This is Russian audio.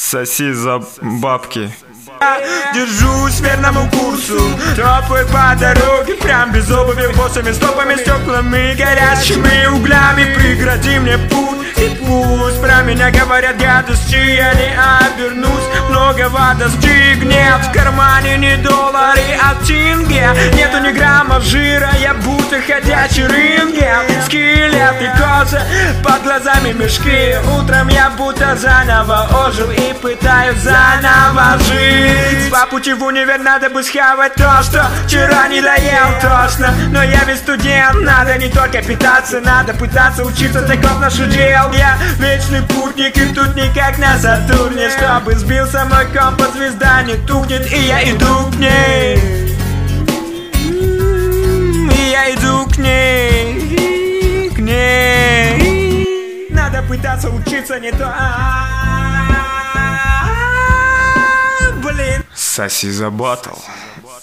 Соси за бабки. Держусь верному курсу, топаю по дороге, прям без обуви, босыми стопами, стеклами, горящими углями. Прегради мне путь, и пусть про меня говорят гадости, я не обернусь. Многого достигнет, в кармане не доллары, а тенге. Нету ни грамма жира, я будто ходячий рентген. Скелет и кожа, под глазами мешки. Утром я будто заново ожил и пытаюсь заново жить. По пути в универ надо бы схавать то, что вчера не доел точно. Но я ведь студент, надо не только питаться, надо пытаться учиться, таков наш удел. Я вечный путник, и тут никак на Сатурне. Чтобы сбился мой компас, звезда не тухнет, и я иду к ней. И я иду к ней, к ней. Надо пытаться учиться, не то. Соси за батл.